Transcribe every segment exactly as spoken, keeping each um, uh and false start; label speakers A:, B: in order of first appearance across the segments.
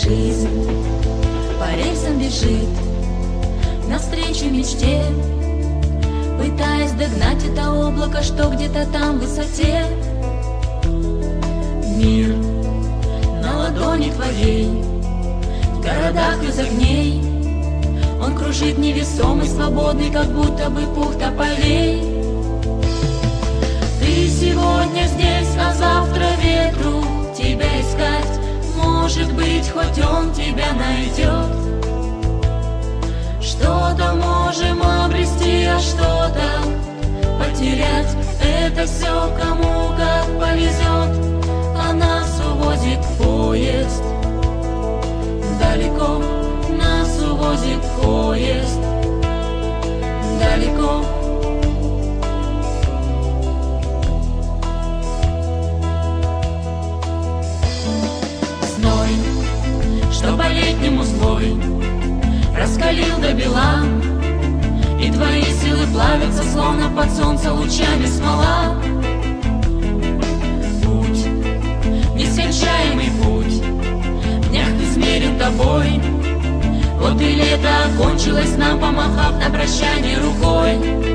A: жизнь по рельсам бежит навстречу мечте, пытаясь догнать это облако, что где-то там в высоте. Мир на ладони твоей, в городах без огней, он кружит невесомый, свободный, как будто бы пух тополей. Ты сегодня здесь, а завтра ветру тебя искать. Может быть, хоть он тебя найдет. Что-то можем обрести, а что-то потерять. Это все кому как повезет, а нас увозит поезд. Далеко нас увозит поезд. Далеко. Зной, что по-летнему злой, раскалил до бела, и твои силы плавятся, словно под солнца лучами смола. Путь, нескончаемый путь, в днях измерен тобой. Вот и лето окончилось, нам помахав на прощание рукой.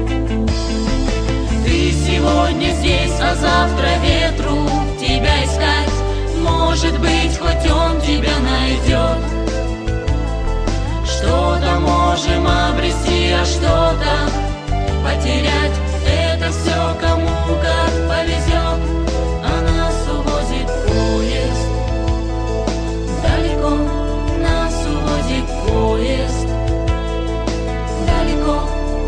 A: Ты сегодня здесь, а завтра ветру тебя искать. Может быть, хоть он тебя найдет. Что-то можем обрести, а что-то потерять. Это все кому как повезет, а нас увозит поезд. Далеко нас увозит поезд. Далеко.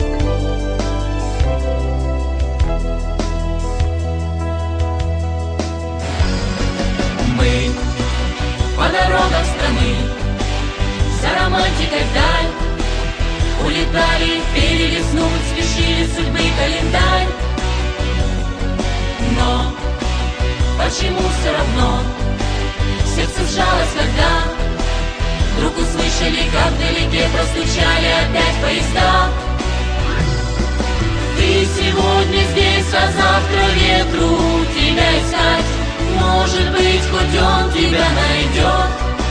A: Мы по дорогам страны за романтикой вдаль улетали, перелистнуть спешили судьбы календарь. Но почему все равно сердце сжалось, когда вдруг услышали, как вдалеке простучали опять поезда? Ты сегодня здесь, а завтра ветру тебя искать. Может быть, хоть он тебя найдет.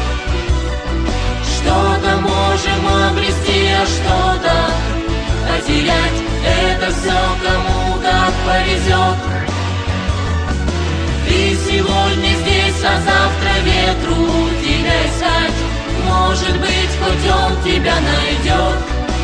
A: Что-то можем обрести, а что-то потерять. Это все кому как повезет. Ты сегодня здесь, а завтра ветру тебя искать. Может быть, хоть он тебя найдет.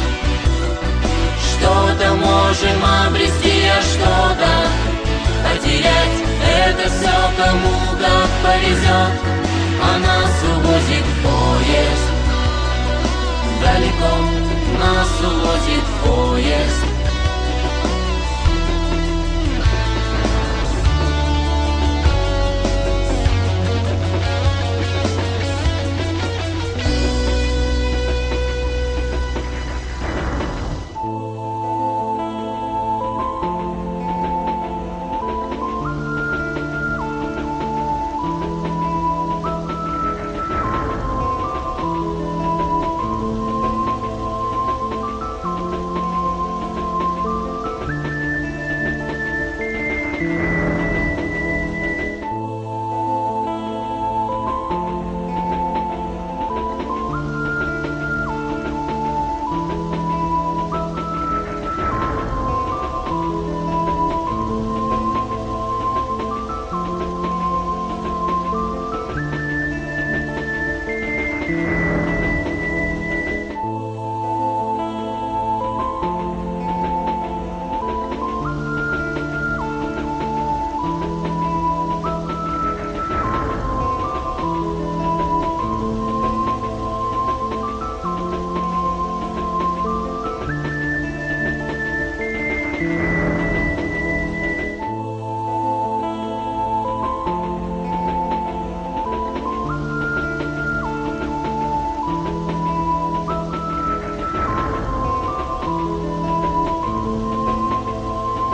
A: Что-то можем обрести, а что-то потерять. Это все кому как повезет, а нас увозит поезд. Далеко нас увозит поезд.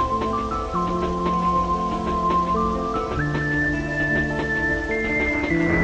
B: Thank you.